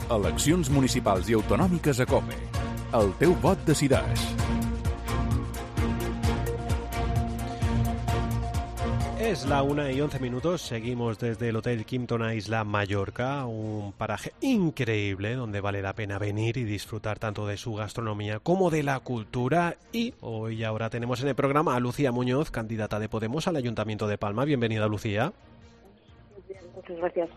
Eleccions municipals i autonòmiques a COPE. El teu vot decideix. Es la 1:11. Seguimos desde el Hotel Kimpton Isla Mallorca, un paraje increíble donde vale la pena venir y disfrutar tanto de su gastronomía como de la cultura. Y hoy ahora tenemos en el programa a Lucía Muñoz, candidata de Podemos al Ayuntamiento de Palma. Bienvenida, Lucía. Muchas gracias.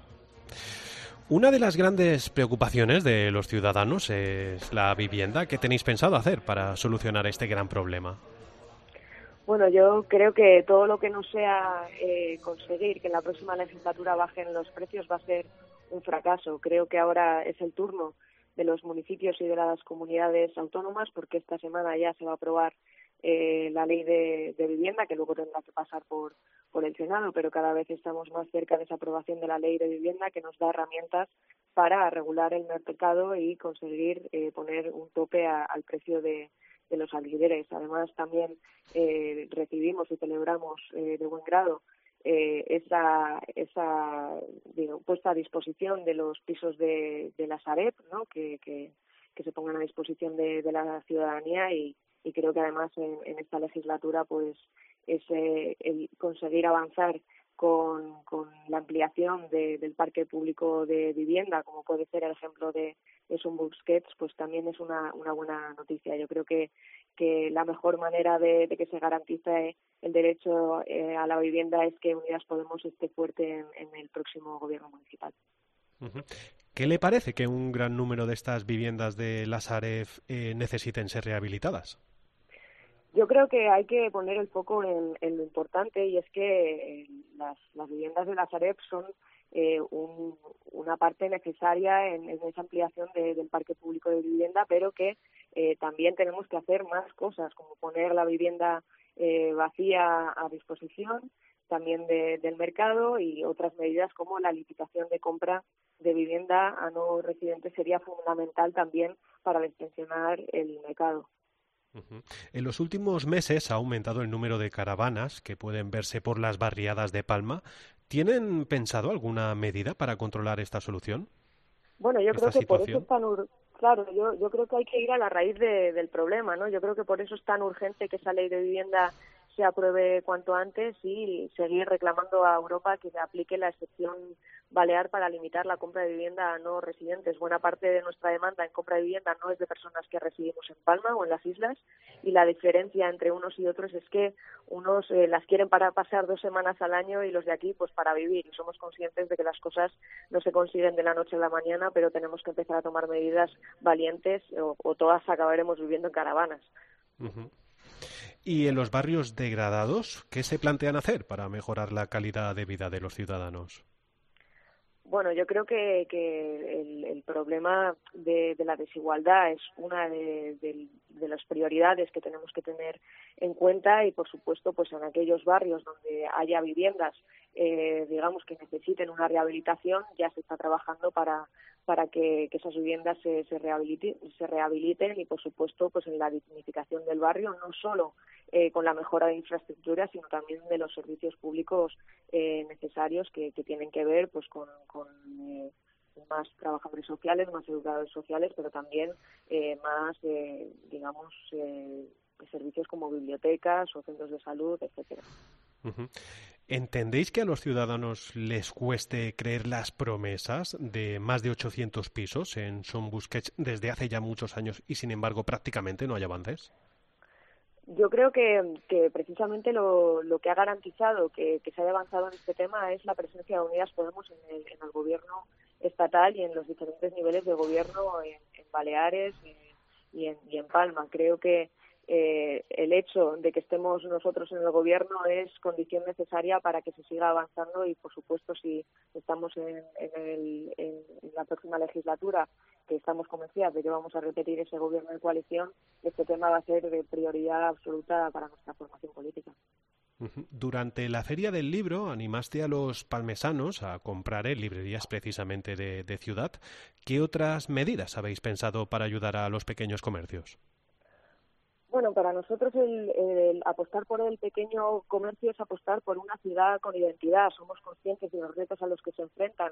Una de las grandes preocupaciones de los ciudadanos es la vivienda. ¿Qué tenéis pensado hacer para solucionar este gran problema? Bueno, yo creo que todo lo que no sea conseguir que en la próxima legislatura bajen los precios va a ser un fracaso. Creo que ahora es el turno de los municipios y de las comunidades autónomas, porque esta semana ya se va a aprobar la ley de vivienda, que luego tendrá que pasar por el Senado, pero cada vez estamos más cerca de esa aprobación de la ley de vivienda, que nos da herramientas para regular el mercado y conseguir poner un tope al precio de los alquileres. Además, también recibimos y celebramos de buen grado esa puesta a disposición de los pisos de la Sareb, ¿no? que se pongan a disposición de la ciudadanía y creo que además en esta legislatura pues es el conseguir avanzar con la ampliación del parque público de vivienda, como puede ser el ejemplo de Son Busquets, pues también es una buena noticia. Yo creo que la mejor manera de que se garantice el derecho a la vivienda es que Unidas Podemos esté fuerte en el próximo gobierno municipal. Uh-huh. ¿Qué le parece que un gran número de estas viviendas de la Sareb necesiten ser rehabilitadas? Yo creo que hay que poner el foco en lo importante, y es que las viviendas de la Sareb son una parte necesaria en esa ampliación del parque público de vivienda, pero que también tenemos que hacer más cosas, como poner la vivienda vacía a disposición también del mercado, y otras medidas como la licitación de compra de vivienda a no residentes sería fundamental también para destensionar el mercado. Uh-huh. En los últimos meses ha aumentado el número de caravanas que pueden verse por las barriadas de Palma. ¿Tienen pensado alguna medida para controlar esta solución? Bueno, yo creo que por eso es tan claro, yo creo que hay que ir a la raíz del problema, ¿no? Yo creo que por eso es tan urgente que esa ley de vivienda se apruebe cuanto antes y seguir reclamando a Europa que se aplique la excepción balear para limitar la compra de vivienda a no residentes. Buena parte de nuestra demanda en compra de vivienda no es de personas que residimos en Palma o en las islas, y la diferencia entre unos y otros es que unos las quieren para pasar 2 semanas al año y los de aquí pues para vivir, y somos conscientes de que las cosas no se consiguen de la noche a la mañana, pero tenemos que empezar a tomar medidas valientes o todas acabaremos viviendo en caravanas. Uh-huh. ¿Y en los barrios degradados, qué se plantean hacer para mejorar la calidad de vida de los ciudadanos? Bueno, yo creo que el problema de la desigualdad es una de las prioridades que tenemos que tener en cuenta, y por supuesto pues en aquellos barrios donde haya viviendas digamos que necesiten una rehabilitación, ya se está trabajando para que esas viviendas se rehabiliten y por supuesto pues en la dignificación del barrio, no solo con la mejora de infraestructuras, sino también de los servicios públicos necesarios que tienen que ver pues con más trabajadores sociales, más educadores sociales, pero también más servicios como bibliotecas o centros de salud, etcétera. Uh-huh. ¿Entendéis que a los ciudadanos les cueste creer las promesas de más de 800 pisos en Son Busquets desde hace ya muchos años y sin embargo prácticamente no hay avances? Yo creo que precisamente lo que ha garantizado que se haya avanzado en este tema es la presencia de Unidas Podemos en el gobierno estatal y en los diferentes niveles de gobierno en Baleares y en Palma. Creo que el hecho de que estemos nosotros en el gobierno es condición necesaria para que se siga avanzando, y por supuesto si estamos en la próxima legislatura, que estamos convencidas de que vamos a repetir ese gobierno de coalición, este tema va a ser de prioridad absoluta para nuestra formación política. Durante la Feria del Libro animaste a los palmesanos a comprar en librerías precisamente de ciudad. ¿Qué otras medidas habéis pensado para ayudar a los pequeños comercios? Bueno, para nosotros el apostar por el pequeño comercio es apostar por una ciudad con identidad. Somos conscientes de los retos a los que se enfrentan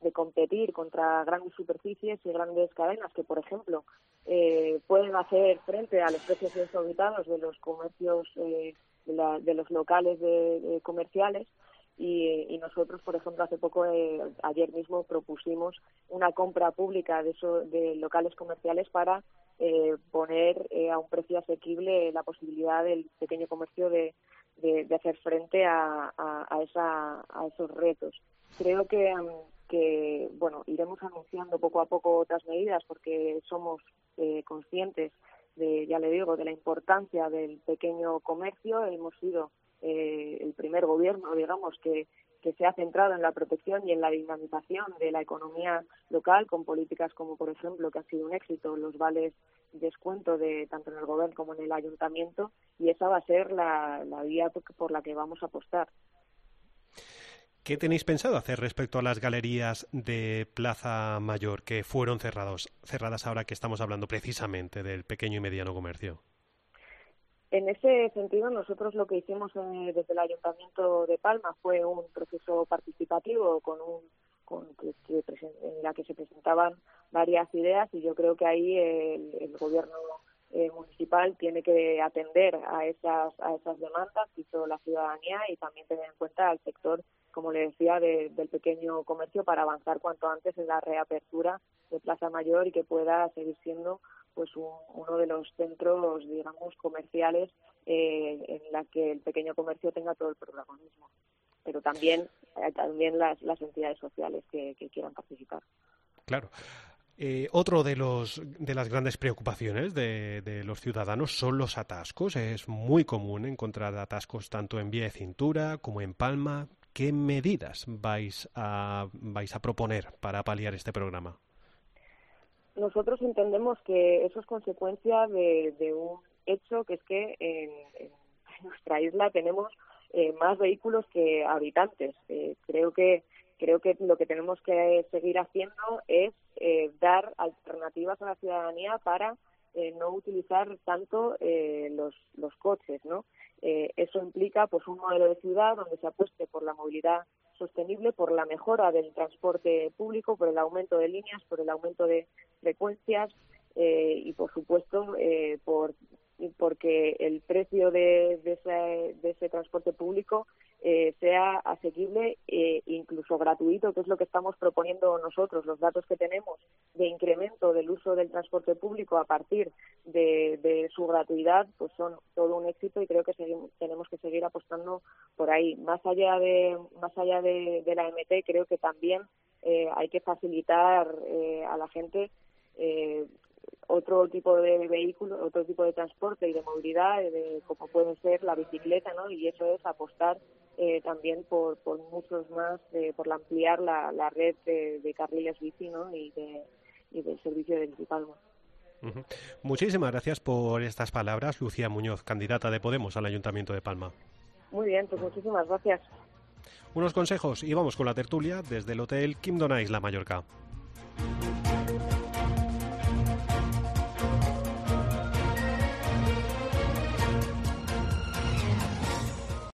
competir contra grandes superficies y grandes cadenas que, por ejemplo, pueden hacer frente a los precios desorbitados de los comercios, de los locales comerciales. Y nosotros, por ejemplo, hace poco, ayer mismo, propusimos una compra pública de locales comerciales para poner a un precio asequible la posibilidad del pequeño comercio de hacer frente a esos retos. Creo que bueno, iremos anunciando poco a poco otras medidas porque somos conscientes ya le digo, de la importancia del pequeño comercio. Hemos sido el primer gobierno, digamos, que se ha centrado en la protección y en la dinamización de la economía local, con políticas como, por ejemplo, que ha sido un éxito, los vales descuento tanto en el gobierno como en el ayuntamiento, y esa va a ser la vía por la que vamos a apostar. ¿Qué tenéis pensado hacer respecto a las galerías de Plaza Mayor que fueron cerradas ahora que estamos hablando precisamente del pequeño y mediano comercio? En ese sentido, nosotros lo que hicimos desde el Ayuntamiento de Palma fue un proceso participativo en la que se presentaban varias ideas, y yo creo que ahí el gobierno municipal tiene que atender a esas demandas que hizo la ciudadanía y también tener en cuenta al sector, como le decía, del pequeño comercio, para avanzar cuanto antes en la reapertura de Plaza Mayor y que pueda seguir siendo pues uno de los centros, digamos, comerciales en la que el pequeño comercio tenga todo el protagonismo, pero también las entidades sociales que quieran participar. Claro. Otro de las grandes preocupaciones de los ciudadanos son los atascos. Es muy común encontrar atascos tanto en Vía de Cintura como en Palma. ¿Qué medidas vais a proponer para paliar este programa? Nosotros entendemos que eso es consecuencia de un hecho, que es que en nuestra isla tenemos más vehículos que habitantes. Creo que lo que tenemos que seguir haciendo es dar alternativas a la ciudadanía para no utilizar tanto los coches, ¿no? Eso implica pues un modelo de ciudad donde se apueste por la movilidad sostenible, por la mejora del transporte público, por el aumento de líneas, por el aumento de frecuencias y, por supuesto, porque el precio de ese transporte público sea asequible e incluso gratuito, que es lo que estamos proponiendo nosotros. Los datos que tenemos de incremento del uso del transporte público a partir de su gratuidad pues son todo un éxito, y creo que tenemos que seguir apostando por ahí. Más allá de la MT, creo que también hay que facilitar a la gente otro tipo de vehículo, otro tipo de transporte y de movilidad, como puede ser la bicicleta, ¿no? Y eso es apostar también por muchos más, por ampliar la red de carriles bici, ¿no? y del servicio de Bicipalma. Uh-huh. Muchísimas gracias por estas palabras, Lucía Muñoz, candidata de Podemos al Ayuntamiento de Palma. Muy bien, pues muchísimas gracias. Unos consejos y vamos con la tertulia desde el Hotel Quim Donà Isla Mallorca.